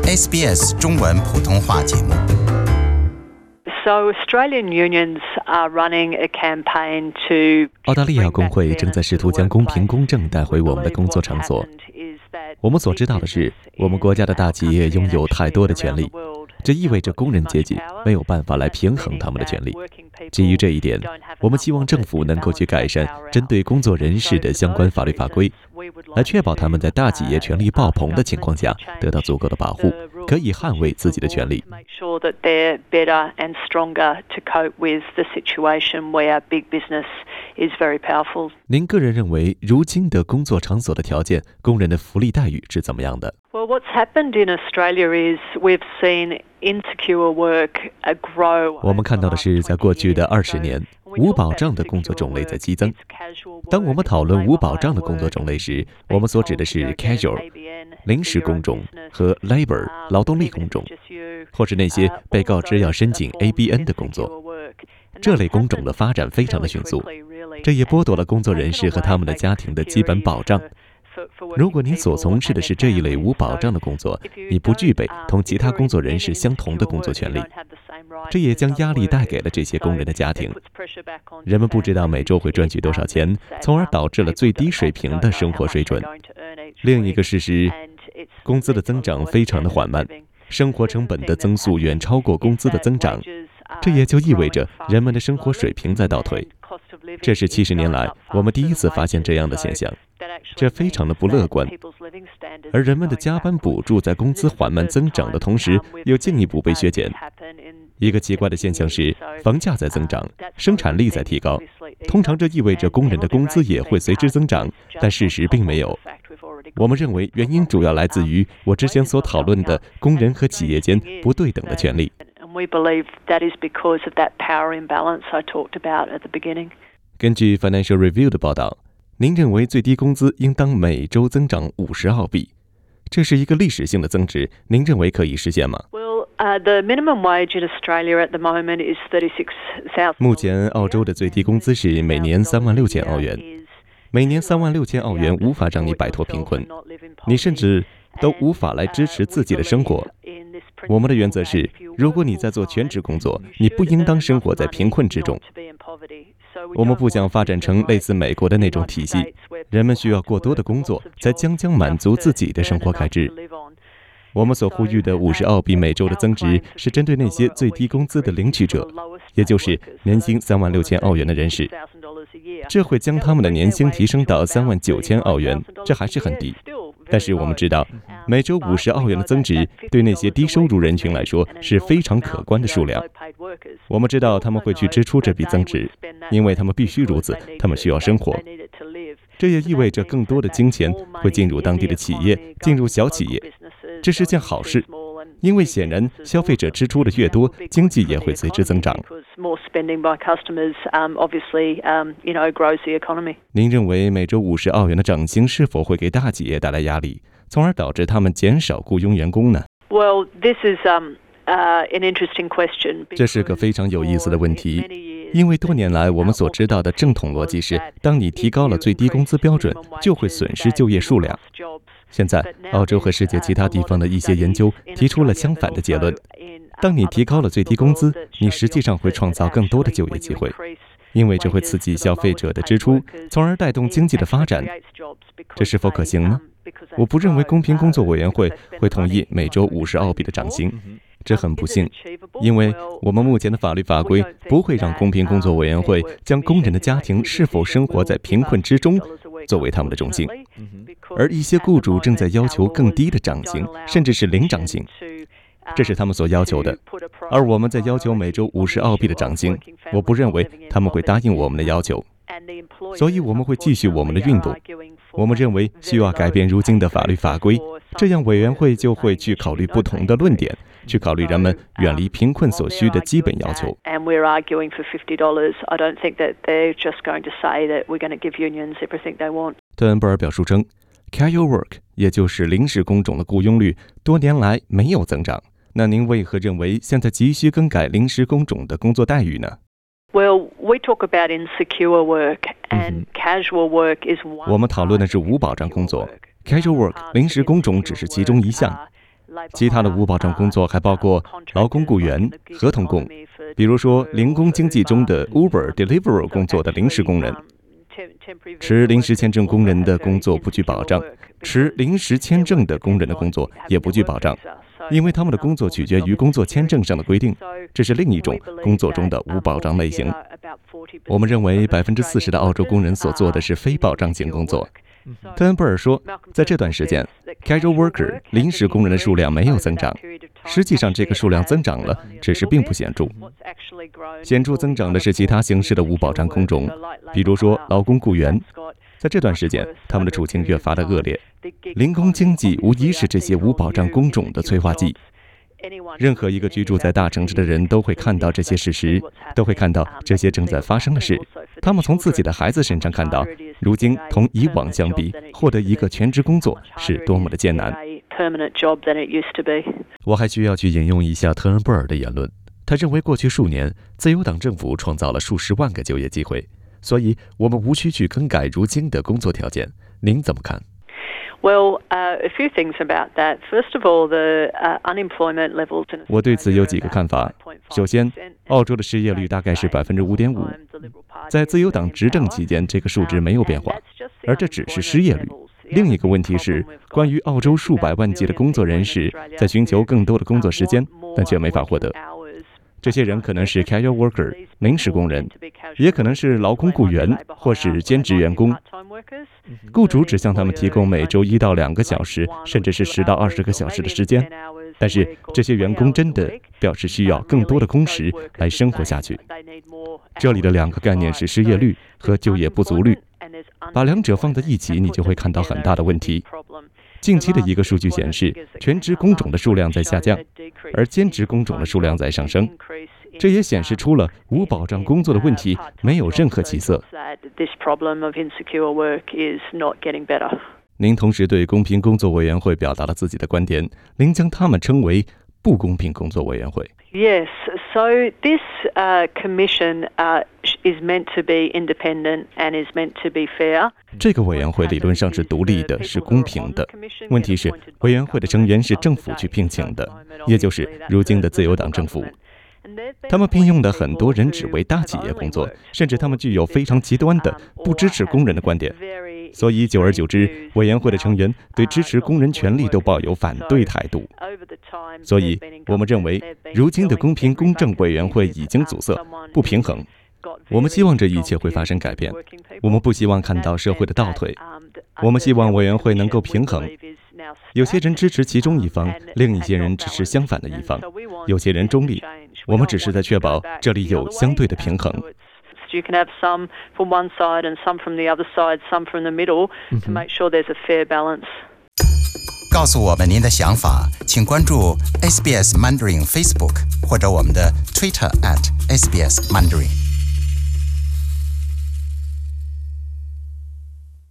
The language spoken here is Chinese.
SBS 中文普通话节目。 So Australian unions are running a campaign to 澳大利亚工会正在试图将公平公正带回我们的工作场所。我们所知道的是，我们国家的大企业拥有太多的权利，这意味着工人阶级没有办法来平衡他们的权利。基于这一点，我们希望政府能够去改善针对工作人士的相关法律法规，来确保他们在大企业权力爆棚的情况下得到足够的保护，可以捍卫自己的权利。您个人认为，如今的工作场所的条件、工人的福利待遇是怎么样的？ Well, what's happened in Australia is we've seen insecure work grow. 我们看到的是，在过去的20年，无保障的工作种类在激增。当我们讨论无保障的工作种类时，我们所指的是 casual 临时工种和 labor 劳动力工种，或是那些被告知要申请 ABN 的工作。这类工种的发展非常的迅速，这也剥夺了工作人士和他们的家庭的基本保障。如果你所从事的是这一类无保障的工作，你不具备同其他工作人士相同的工作权利，这也将压力带给了这些工人的家庭。人们不知道每周会赚取多少钱，从而导致了最低水平的生活水准。另一个事实，工资的增长非常的缓慢，生活成本的增速远超过工资的增长，这也就意味着人们的生活水平在倒退。这是70年来我们第一次发现这样的现象，这非常的不乐观。而人们的加班补助在工资缓慢增长的同时，又进一步被削减。一个奇怪的现象是，房价在增长，生产力在提高，通常这意味着工人的工资也会随之增长，但事实并没有。我们认为原因主要来自于我之前所讨论的工人和企业间不对等的权利。根据 Financial Review 的报道，您认为最低工资应当每周增长50澳币，这是一个历史性的增值，您认为可以实现吗？ The minimum wage in Australia at the moment is $36,000. 目前澳洲的最低工资是每年36,000澳元，每年36,000澳元无法让你摆脱贫困，你甚至都无法来支持自己的生活。我们的原则是，如果你在做全职工作，你不应当生活在贫困之中。我们不想发展成类似美国的那种体系，人们需要过多的工作才将满足自己的生活开支。我们所呼吁的50澳币每周的增值是针对那些最低工资的领取者，也就是年薪36,000澳元的人士，这会将他们的年薪提升到39,000澳元，这还是很低。但是我们知道，每周50澳元的增值对那些低收入人群来说是非常可观的数量。我们知道他们会去支出这笔增值，因为他们必须如此，他们需要生活。这也意味着更多的金钱会进入当地的企业，进入小企业，这是件好事，因为显然消费者支出的越多，经济也会随之增长。您认为每周50澳元的涨薪是否会给大企业带来压力，从而导致他们减少雇佣员工呢？ Well, this is an interesting question. 这是个非常有意思的问题，因为多年来我们所知道的正统逻辑是，当你提高了最低工资标准，就会损失就业数量。现在，澳洲和世界其他地方的一些研究提出了相反的结论。当你提高了最低工资，你实际上会创造更多的就业机会，因为这会刺激消费者的支出，从而带动经济的发展。这是否可行呢？我不认为公平工作委员会会同意每周50澳币的涨薪，这很不幸，因为我们目前的法律法规不会让公平工作委员会将工人的家庭是否生活在贫困之中作为他们的中心，而一些雇主正在要求更低的涨薪，甚至是零涨薪，这是他们所要求的。而我们在要求每周50澳币的涨薪，我不认为他们会答应我们的要求，所以我们会继续我们的运动。我们认为需要改变如今的法律法规，这样委员会就会去考虑不同的论点，去考虑人们远离贫困所需的基本要求。特恩布尔表述称， casual work 也就是临时工种的雇佣率多年来没有增长。那您为何认为现在急需更改临时工种的工作待遇呢？ Well, we talk about insecure work, and casual work is one. 我们讨论的是无保障工作， casual work 临时工种只是其中一项。 其他的无保障工作还包括劳工雇员、合同工，比如说零工经济中的 Uber、Deliveroo 工作的临时工人。持临时签证工人的工作不具保障，持临时签证的工人的工作也不具保障，因为他们的工作取决于工作签证上的规定，这是另一种工作中的无保障类型。我们认为40%的澳洲工人所做的是非保障性工作。特恩布尔说，在这段时间 casual worker 临时工人的数量没有增长，实际上这个数量增长了，只是并不显著。显著增长的是其他形式的无保障工种，比如说劳工雇员。在这段时间，他们的处境越发的恶劣。零工经济无疑是这些无保障工种的催化剂。任何一个居住在大城市的人都会看到这些事实，都会看到这些正在发生的事。他们从自己的孩子身上看到，如今同以往相比，获得一个全职工作是多么的艰难。我还需要去引用一下特恩布尔的言论。他认为过去数年，自由党政府创造了数十万个就业机会，所以我们无需去更改如今的工作条件。您怎么看 ？Well, a few things about that. First of all, the unemployment levels. 我对此有几个看法。首先，澳洲的失业率大概是5.5%，在自由党执政期间，这个数值没有变化，而这只是失业率。另一个问题是，关于澳洲数百万计的工作人士在寻求更多的工作时间，但却没法获得。这些人可能是 casual worker 临时工人，也可能是劳工雇员或是兼职员工。雇主只向他们提供每周1到2个小时，甚至是10到20个小时的时间，但是这些员工真的表示需要更多的工时来生活下去。这里的2个概念是失业率和就业不足率，把两者放在一起，你就会看到很大的问题。近期的一个数据显示，全职工种的数量在下降，而兼职工种的数量在上升。这也显示出了无保障工作的问题没有任何起色。您同时对公平工作委员会表达了自己的观点，您将他们称为不公平工作委员会。 Yes, so this commission is meant to be independent and is meant to be fair. 这个委员会理论上是独立的，是公平的。问题是，委员会的成员是政府去聘请的，也就是如今的自由党政府。他们聘用的很多人只为大企业工作，甚至他们具有非常极端的不支持工人的观点。所以久而久之，委员会的成员对支持工人权利都抱有反对态度。所以我们认为，如今的公平公正委员会已经阻塞、不平衡。我们希望这一切会发生改变。我们不希望看到社会的倒退。我们希望委员会能够平衡。有些人支持其中一方，另一些人支持相反的一方，有些人中立。我们只是在确保这里有相对的平衡。 You can have some from one side and some from the other side, some from the middle, to make sure there's a fair balance. 告诉我们您的想法，请关注 SBS Mandarin Facebook 或者我们的 Twitter @SBS Mandarin。